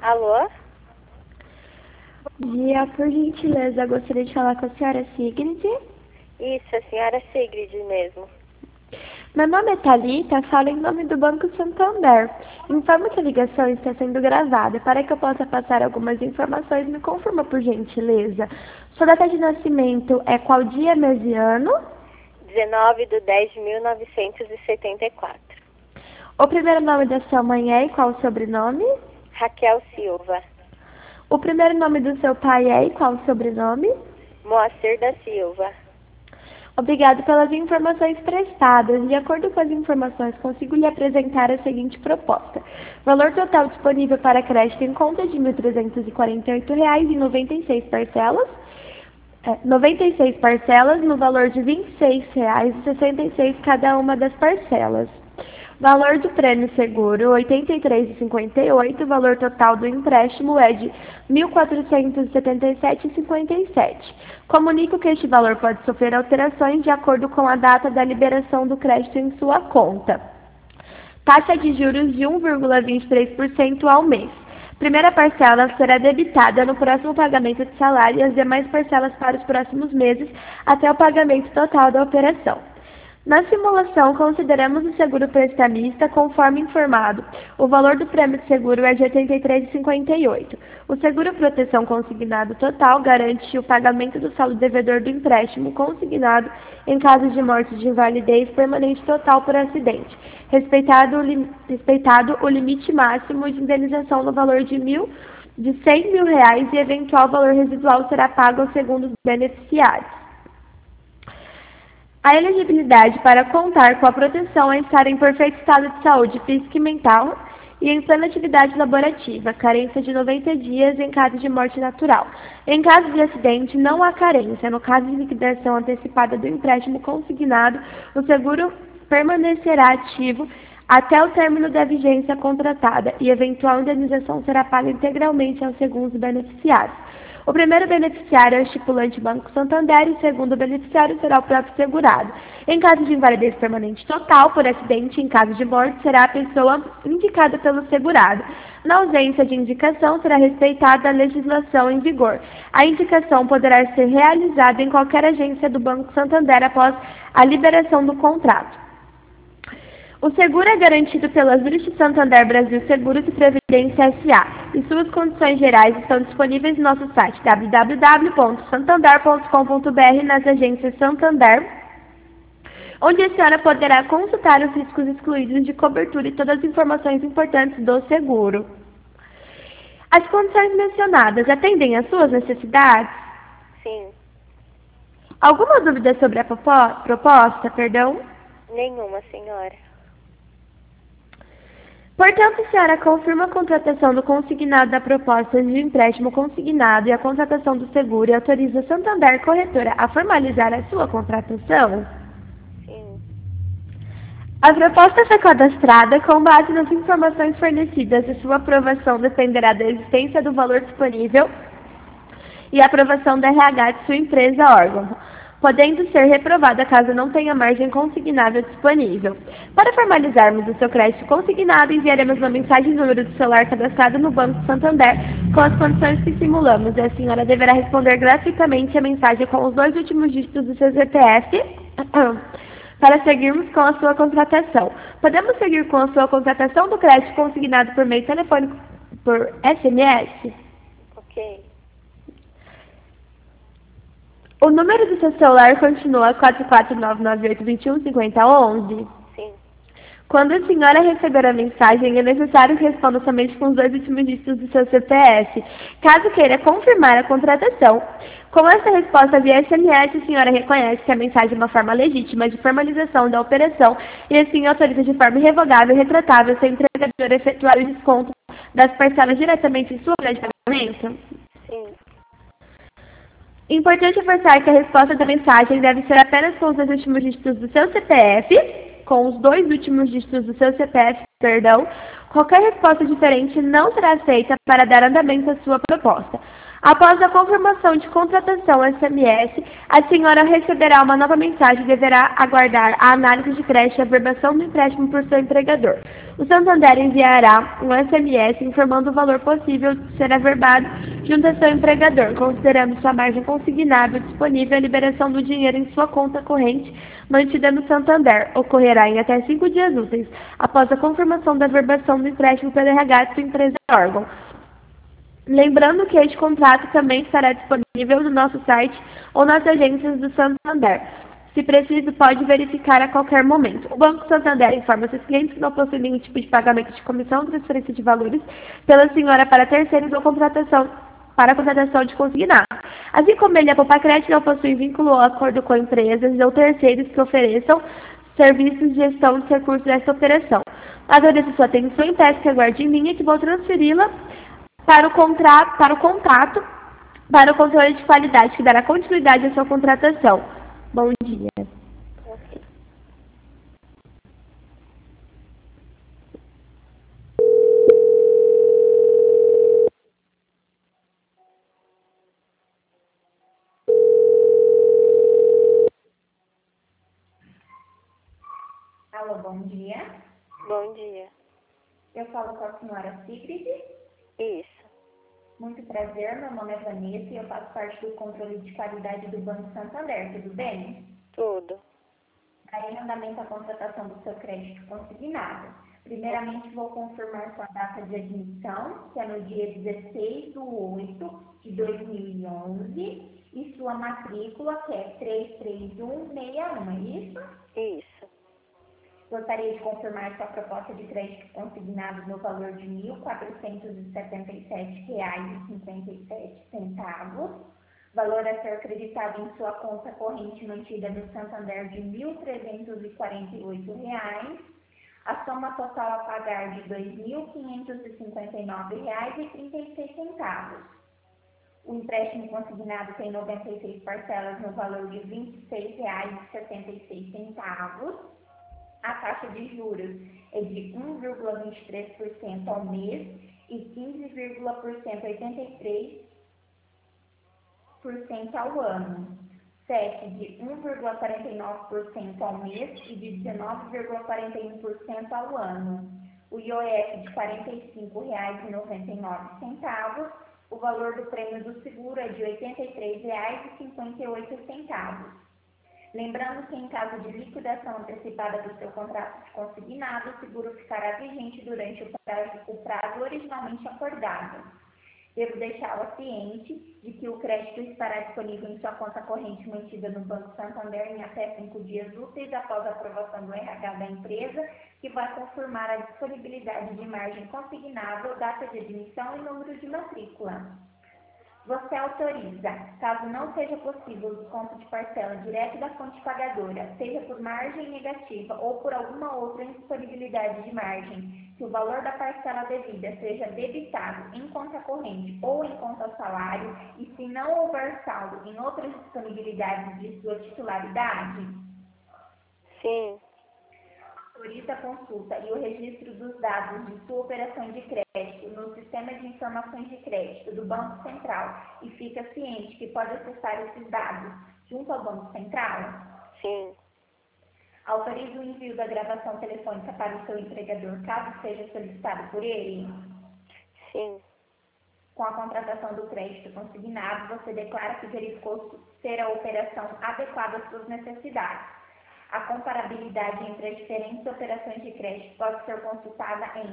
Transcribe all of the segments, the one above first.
Alô? Dia, por gentileza, gostaria de falar com a senhora Sigrid. Isso, a senhora Sigrid mesmo. Meu nome é Thalita, falo em nome do Banco Santander. Informo que a ligação está sendo gravada. Para que eu possa passar algumas informações, me confirma por gentileza. Sua data de nascimento é qual dia, mês e ano? 19/10/1974. O primeiro nome da sua mãe é e qual o sobrenome? Raquel Silva. O primeiro nome do seu pai é e qual o sobrenome? Moacir da Silva. Obrigado pelas informações prestadas. De acordo com as informações, consigo lhe apresentar a seguinte proposta. Valor total disponível para crédito em conta de R$ 1.348 em 96 parcelas no valor de R$ 26,66 cada uma das parcelas. Valor do prêmio seguro, R$ 83,58. Valor total do empréstimo é de R$ 1.477,57. Comunico que este valor pode sofrer alterações de acordo com a data da liberação do crédito em sua conta. Taxa de juros de 1,23% ao mês. Primeira parcela será debitada no próximo pagamento de salário e as demais parcelas para os próximos meses até o pagamento total da operação. Na simulação, consideramos o seguro prestamista conforme informado. O valor do prêmio de seguro é de R$ 83,58. O seguro proteção consignado total garante o pagamento do saldo devedor do empréstimo consignado em caso de morte de invalidez permanente total por acidente, respeitado o limite máximo de indenização no valor de R$ 100 mil e eventual valor residual será pago ao segundo os beneficiários. A elegibilidade para contar com a proteção é estar em perfeito estado de saúde física e mental e em plena atividade laborativa, carência de 90 dias em caso de morte natural. Em caso de acidente, não há carência. No caso de liquidação antecipada do empréstimo consignado, o seguro permanecerá ativo até o término da vigência contratada e eventual indenização será paga integralmente aos segundos beneficiários. O primeiro beneficiário é o estipulante Banco Santander e o segundo beneficiário será o próprio segurado. Em caso de invalidez permanente total por acidente, em caso de morte, será a pessoa indicada pelo segurado. Na ausência de indicação, será respeitada a legislação em vigor. A indicação poderá ser realizada em qualquer agência do Banco Santander após a liberação do contrato. O seguro é garantido pela Zurich Santander Brasil Seguros e Previdência S.A. e suas condições gerais estão disponíveis no nosso site www.santander.com.br nas agências Santander, onde a senhora poderá consultar os riscos excluídos de cobertura e todas as informações importantes do seguro. As condições mencionadas atendem às suas necessidades? Sim. Alguma dúvida sobre a proposta? Nenhuma, senhora. Portanto, a senhora confirma a contratação do consignado da proposta de empréstimo consignado e a contratação do seguro e autoriza a Santander Corretora a formalizar a sua contratação? Sim. A proposta foi cadastrada com base nas informações fornecidas e sua aprovação dependerá da existência do valor disponível e a aprovação da RH de sua empresa órgão, podendo ser reprovada caso não tenha margem consignável disponível. Para formalizarmos o seu crédito consignado, enviaremos uma mensagem no número do celular cadastrado no Banco Santander com as condições que simulamos e a senhora deverá responder gratuitamente a mensagem com os 2 últimos dígitos do seu CPF para seguirmos com a sua contratação. Podemos seguir com a sua contratação do crédito consignado por meio telefônico por SMS? Ok. O número do seu celular continua 44998215011? Sim. Quando a senhora receber a mensagem, é necessário que responda somente com os 2 últimos dígitos do seu CPF. Caso queira confirmar a contratação, com essa resposta via SMS, a senhora reconhece que a mensagem é uma forma legítima de formalização da operação e assim autoriza de forma irrevogável e retratável seu entregador a efetuar o desconto das parcelas diretamente em sua folha de pagamento? Sim. Importante reforçar que a resposta da mensagem deve ser apenas com os 2 últimos dígitos do seu CPF, Qualquer resposta diferente não será aceita para dar andamento à sua proposta. Após a confirmação de contratação SMS, a senhora receberá uma nova mensagem e deverá aguardar a análise de crédito e averbação do empréstimo por seu empregador. O Santander enviará um SMS informando o valor possível de ser averbado junto a seu empregador, considerando sua margem consignável disponível e a liberação do dinheiro em sua conta corrente mantida no Santander. Ocorrerá em até 5 dias úteis, após a confirmação da averbação do empréstimo pelo RH de sua empresa e órgão. Lembrando que este contrato também estará disponível no nosso site ou nas agências do Santander. Se preciso, pode verificar a qualquer momento. O Banco Santander informa seus clientes que não possuem nenhum tipo de pagamento de comissão ou transferência de valores pela senhora para terceiros ou para a contratação de consignado. Assim como ele, a Poupacred não possui vínculo ou acordo com empresas ou terceiros que ofereçam serviços de gestão de recursos dessa operação. Agradeço sua atenção e peço que aguarde em linha que vou transferi-la para o contato, para o controle de qualidade, que dará continuidade à sua contratação. Bom dia. Ok. Alô, bom dia. Bom dia. Eu falo com a senhora Sigrid. Isso. Muito prazer, meu nome é Vanessa e eu faço parte do controle de qualidade do Banco Santander, tudo bem? Tudo. Darei andamento à contratação do seu crédito consignado. Primeiramente, vou confirmar sua data de admissão, que é no dia 16/8/2011, e sua matrícula, que é 33161, é isso? Isso. Gostaria de confirmar sua proposta de crédito consignado no valor de R$ 1.477,57, valor a ser acreditado em sua conta corrente mantida no Santander de R$ 1.348, a soma total a pagar de R$ 2.559,36. O empréstimo consignado tem 96 parcelas no valor de R$ 26,76. A taxa de juros é de 1,23% ao mês e 15,83% ao ano. SEC de 1,49% ao mês e de 19,41% ao ano. O IOF de R$ 45,99. O valor do prêmio do seguro é de R$ 83,58. Lembrando que, em caso de liquidação antecipada do seu contrato de consignado, o seguro ficará vigente durante o prazo originalmente acordado. Devo deixá-la ciente de que o crédito estará disponível em sua conta corrente mantida no Banco Santander em até 5 dias úteis após a aprovação do RH da empresa, que vai confirmar a disponibilidade de margem consignável, data de admissão e número de matrícula. Você autoriza, caso não seja possível o desconto de parcela direto da fonte pagadora, seja por margem negativa ou por alguma outra indisponibilidade de margem, que o valor da parcela devida seja debitado em conta corrente ou em conta salário e se não houver saldo em outras disponibilidades de sua titularidade? Sim. Autoriza a consulta e o registro dos dados de sua operação de crédito no Sistema de Informações de Crédito do Banco Central e fica ciente que pode acessar esses dados junto ao Banco Central? Sim. Autoriza o envio da gravação telefônica para o seu empregador, caso seja solicitado por ele? Sim. Com a contratação do crédito consignado, você declara que verificou ser a operação adequada às suas necessidades. A comparabilidade entre as diferentes operações de crédito pode ser consultada em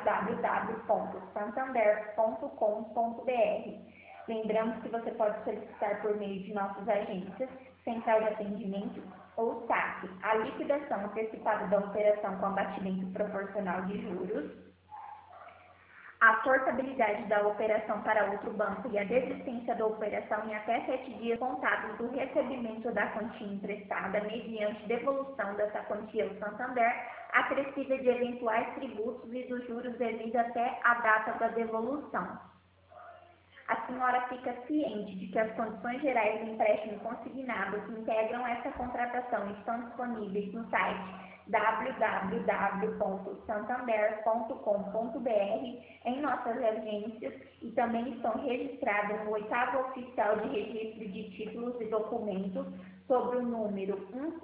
www.santander.com.br. Lembramos que você pode solicitar por meio de nossas agências, Central de Atendimento ou SAC, a liquidação antecipada da operação com abatimento proporcional de juros, a portabilidade da operação para outro banco e a desistência da operação em até 7 dias contados do recebimento da quantia emprestada, mediante devolução dessa quantia ao Santander, acrescida de eventuais tributos e dos juros devidos até a data da devolução. A senhora fica ciente de que as condições gerais do empréstimo consignado que integram essa contratação estão disponíveis no site www.santander.com.br em nossas agências e também estão registradas no 8º Oficial de Registro de Títulos e Documentos sobre o número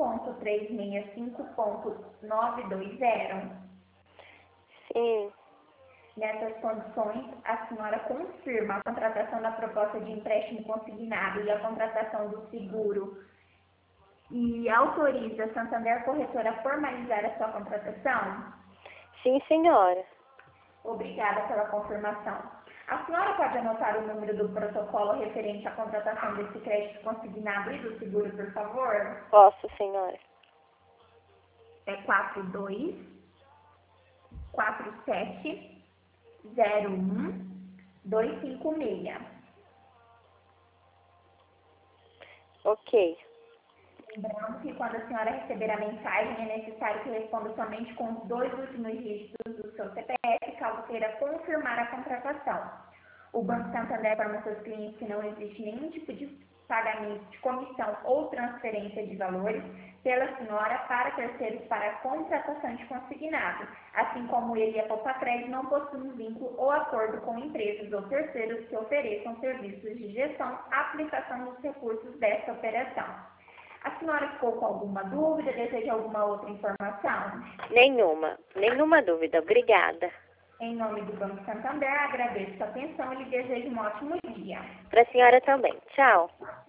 1.365.920. Sim. Nessas condições, a senhora confirma a contratação da proposta de empréstimo consignado e a contratação do seguro e autoriza a Santander Corretora a formalizar a sua contratação? Sim, senhora. Obrigada pela confirmação. A senhora pode anotar o número do protocolo referente à contratação desse crédito consignado e do seguro, por favor? Posso, senhora. É 424701-256. Ok. Lembrando que quando a senhora receber a mensagem, é necessário que responda somente com os 2 últimos dígitos do seu CPF, caso queira confirmar a contratação. O Banco Santander informa seus clientes que não existe nenhum tipo de pagamento de comissão ou transferência de valores pela senhora para terceiros para a contratação de consignado, assim como ele e a Popacred não possuem vínculo ou acordo com empresas ou terceiros que ofereçam serviços de gestão, aplicação dos recursos desta operação. A senhora ficou com alguma dúvida? Deseja alguma outra informação? Nenhuma dúvida. Obrigada. Em nome do Banco Santander, agradeço a atenção e lhe desejo um ótimo dia. Para a senhora também. Tchau.